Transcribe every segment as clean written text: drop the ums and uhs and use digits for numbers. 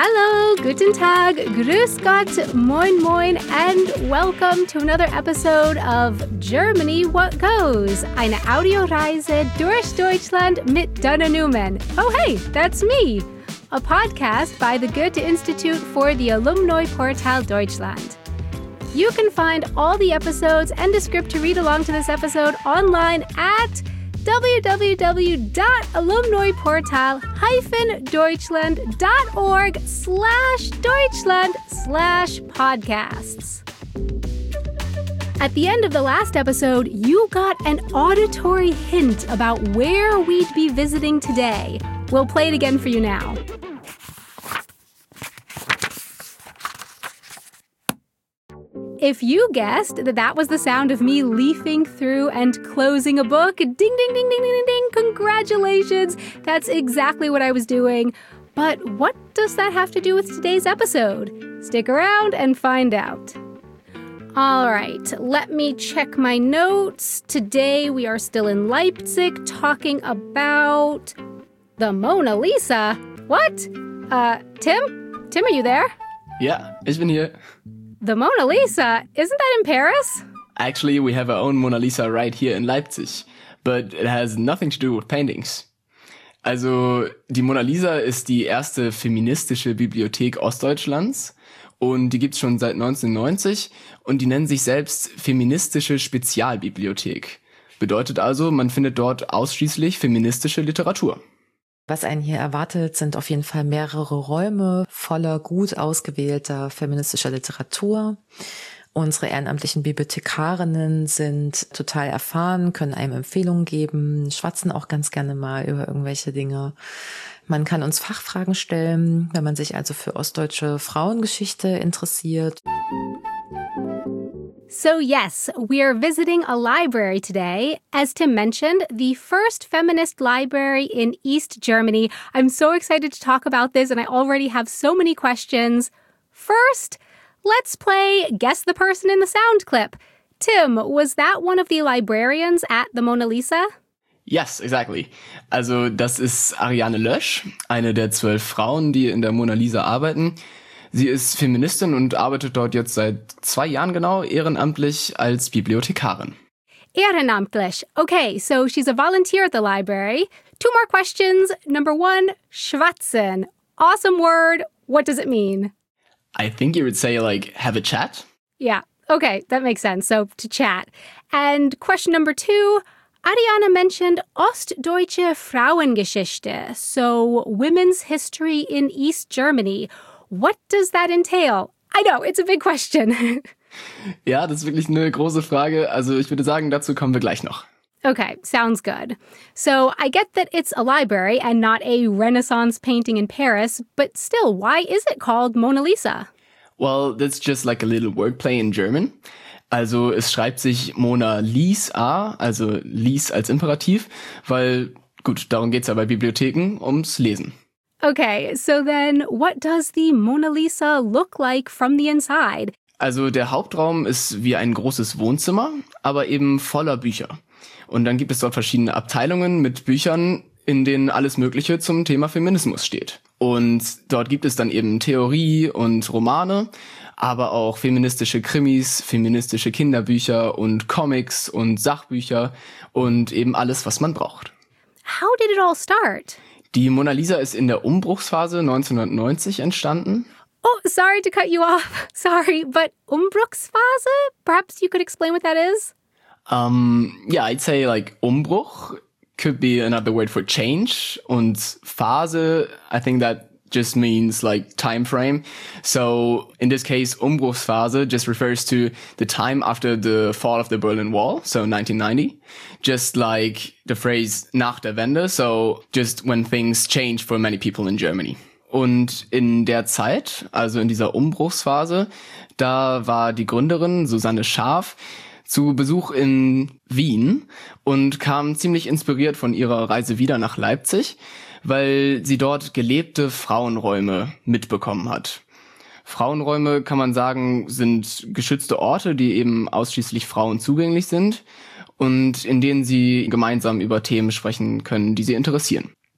Hello, guten Tag, grüß Gott, moin moin, and welcome to another episode of Germany What Goes, eine Audioreise durch Deutschland mit Dana Newman. Oh hey, that's me, a podcast by the Goethe-Institut for the Alumni Portal Deutschland. You can find all the episodes and a script to read along to this episode online at www.alumniportal-deutschland.org/Deutschland/podcasts. At the end of the last episode, you got an auditory hint about where we'd be visiting today. We'll play it again for you now. If you guessed that was the sound of me leafing through and closing a book, ding, ding, ding, ding, ding, ding, ding, congratulations. That's exactly what I was doing. But what does that have to do with today's episode? Stick around and find out. All right, let me check my notes. Today we are still in Leipzig talking about the Mona Lisa. What? Tim? Tim, are you there? Ja, ich bin hier. The Mona Lisa? Isn't that in Paris? Actually, we have our own Mona Lisa right here in Leipzig, but it has nothing to do with paintings. Also, die Mona Lisa ist die erste feministische Bibliothek Ostdeutschlands und die gibt's schon seit 1990 und die nennen sich selbst Feministische Spezialbibliothek. Bedeutet also, man findet dort ausschließlich feministische Literatur. Was einen hier erwartet, sind auf jeden Fall mehrere Räume voller gut ausgewählter feministischer Literatur. Unsere ehrenamtlichen Bibliothekarinnen sind total erfahren, können einem Empfehlungen geben, schwatzen auch ganz gerne mal über irgendwelche Dinge. Man kann uns Fachfragen stellen, wenn man sich also für ostdeutsche Frauengeschichte interessiert. So yes, we are visiting a library today. As Tim mentioned, the first feminist library in East Germany. I'm so excited to talk about this and I already have so many questions. First, let's play Guess the Person in the Sound clip. Tim, was that one of the librarians at the Mona Lisa? Yes, exactly. Also das ist Ariane Lösch, eine der 12 Frauen, die in der Mona Lisa arbeiten. Sie ist Feministin und arbeitet dort jetzt seit 2 Jahren genau ehrenamtlich als Bibliothekarin. Ehrenamtlich. Okay, so she's a volunteer at the library. 2 more questions. Number 1, schwatzen. Awesome word. What does it mean? I think you would say, like, have a chat? Yeah, okay, that makes sense. So, to chat. And question number 2, Ariane mentioned Ostdeutsche Frauengeschichte, so women's history in East Germany. What does that entail? I know, it's a big question. Ja, das ist wirklich eine große Frage. Also ich würde sagen, dazu kommen wir gleich noch. Okay, sounds good. So I get that it's a library and not a Renaissance painting in Paris, but still, why is it called Mona Lisa? Well, that's just like a little wordplay in German. Also es schreibt sich Mona Lisa, also Lies als Imperativ, weil, gut, darum geht's ja bei Bibliotheken, ums Lesen. Okay, so then what does the Mona Lisa look like from the inside? Also der Hauptraum ist wie ein großes Wohnzimmer, aber eben voller Bücher. Und dann gibt es dort verschiedene Abteilungen mit Büchern, in denen alles Mögliche zum Thema Feminismus steht. Und dort gibt es dann eben Theorie und Romane, aber auch feministische Krimis, feministische Kinderbücher und Comics und Sachbücher und eben alles, was man braucht. How did it all start? Die Mona Lisa ist in der Umbruchsphase 1990 entstanden. Oh, sorry to cut you off. Sorry, but Umbruchsphase? Perhaps you could explain what that is? Yeah, I'd say like Umbruch could be another word for change. Und Phase, I think that just means like time frame. So in this case, Umbruchsphase just refers to the time after the fall of the Berlin Wall, so 1990. Just like the phrase nach der Wende, so just when things change for many people in Germany. Und in der Zeit, also in dieser Umbruchsphase, da war die Gründerin Susanne Scharf zu Besuch in Wien und kam ziemlich inspiriert von ihrer Reise wieder nach Leipzig, weil sie dort gelebte Frauenräume mitbekommen hat. Frauenräume, kann man sagen, sind geschützte Orte, die eben ausschließlich Frauen zugänglich sind und in denen sie gemeinsam über Themen sprechen können, die sie interessieren.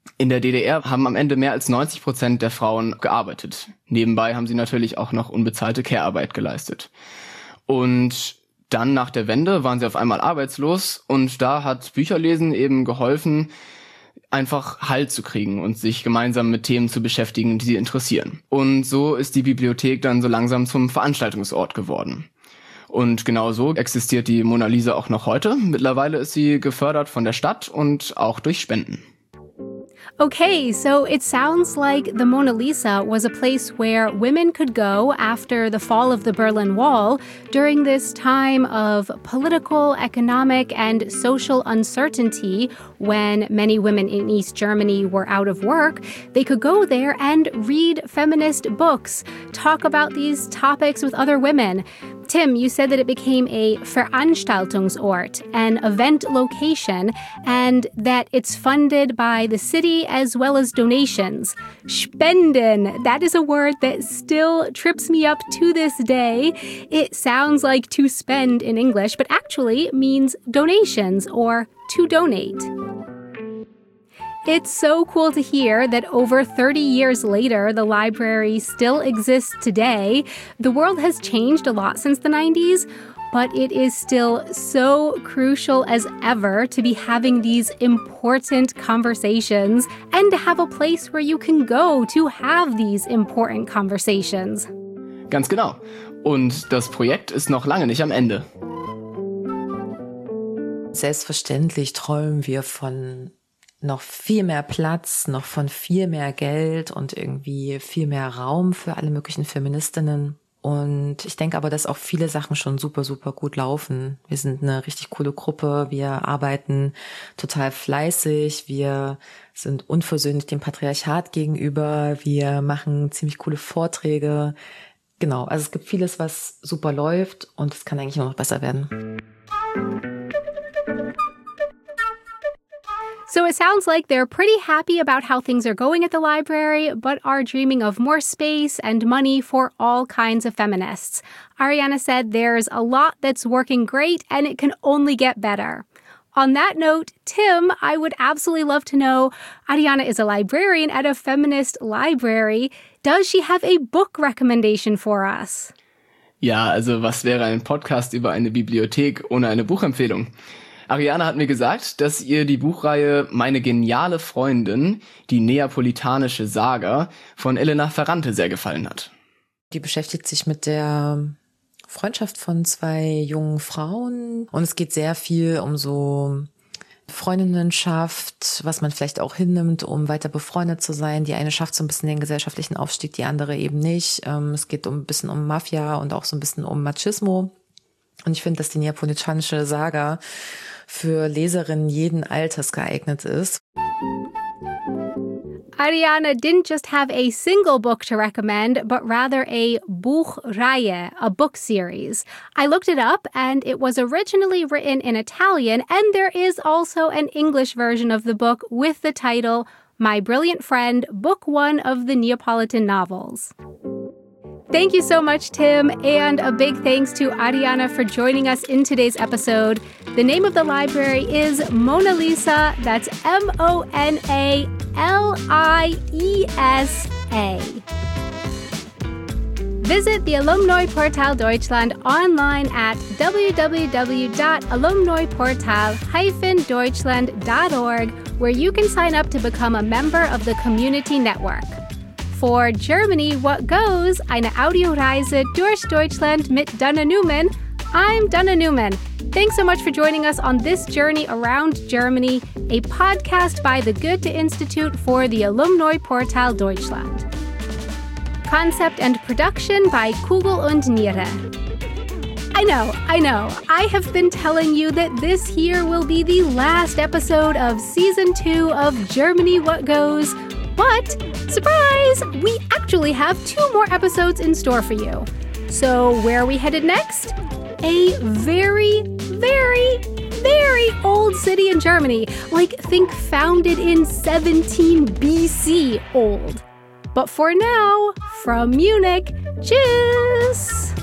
In der DDR haben am Ende mehr als 90% der Frauen gearbeitet. Nebenbei haben sie natürlich auch noch unbezahlte Care-Arbeit geleistet. Und dann nach der Wende waren sie auf einmal arbeitslos und da hat Bücherlesen eben geholfen, einfach Halt zu kriegen und sich gemeinsam mit Themen zu beschäftigen, die sie interessieren. Und so ist die Bibliothek dann so langsam zum Veranstaltungsort geworden. Und genau so existiert die Mona Lisa auch noch heute. Mittlerweile ist sie gefördert von der Stadt und auch durch Spenden. Okay, so it sounds like the Mona Lisa was a place where women could go after the fall of the Berlin Wall during this time of political, economic, and social uncertainty when many women in East Germany were out of work. They could go there and read feminist books, talk about these topics with other women. Tim, you said that it became a Veranstaltungsort, an event location, and that it's funded by the city as well as donations. Spenden, that is a word that still trips me up to this day. It sounds like to spend in English, but actually means donations or to donate. It's so cool to hear that over 30 years later, the library still exists today. The world has changed a lot since the 90s, but it is still so crucial as ever to be having these important conversations and to have a place where you can go to have these important conversations. Ganz genau. Und das Projekt ist noch lange nicht am Ende. Selbstverständlich träumen wir von noch viel mehr Platz, noch von viel mehr Geld und irgendwie viel mehr Raum für alle möglichen Feministinnen. Und ich denke aber, dass auch viele Sachen schon super, super gut laufen. Wir sind eine richtig coole Gruppe, wir arbeiten total fleißig, wir sind unversöhnlich dem Patriarchat gegenüber, wir machen ziemlich coole Vorträge. Genau, also es gibt vieles, was super läuft und es kann eigentlich nur noch besser werden. So it sounds like they're pretty happy about how things are going at the library, but are dreaming of more space and money for all kinds of feminists. Ariana said there's a lot that's working great and it can only get better. On that note, Tim, I would absolutely love to know, Ariana is a librarian at a feminist library. Does she have a book recommendation for us? Ja, also was wäre ein Podcast über eine Bibliothek ohne eine Buchempfehlung? Ariana hat mir gesagt, dass ihr die Buchreihe Meine geniale Freundin, die neapolitanische Saga von Elena Ferrante sehr gefallen hat. Die beschäftigt sich mit der Freundschaft von zwei jungen Frauen und es geht sehr viel um so Freundinnenschaft, was man vielleicht auch hinnimmt, um weiter befreundet zu sein. Die eine schafft so ein bisschen den gesellschaftlichen Aufstieg, die andere eben nicht. Es geht ein bisschen um Mafia und auch so ein bisschen um Machismo. Und ich finde, dass die neapolitanische Saga für Leserinnen jeden Alters geeignet ist. Ariana didn't just have a single book to recommend, but rather a Buchreihe, a book series. I looked it up, and it was originally written in Italian, and there is also an English version of the book with the title My Brilliant Friend, Book 1 of the Neapolitan Novels. Thank you so much, Tim, and a big thanks to Ariana for joining us in today's episode. The name of the library is Mona Lisa. That's MONALIESA. Visit the Alumni Portal Deutschland online at www.alumniportal-deutschland.org, where you can sign up to become a member of the community network. For Germany, What Goes? Eine Audioreise durch Deutschland mit Dana Newman. I'm Dana Newman. Thanks so much for joining us on this journey around Germany, a podcast by the Goethe-Institut for the Alumni Portal Deutschland. Concept and production by Kugel und Niere. I know. I have been telling you that this here will be the last episode of Season 2 of Germany What Goes, but surprise! We actually have 2 more episodes in store for you. So where are we headed next? A very, very, very old city in Germany. Like, think founded in 17 BC old. But for now, from Munich, tschüss!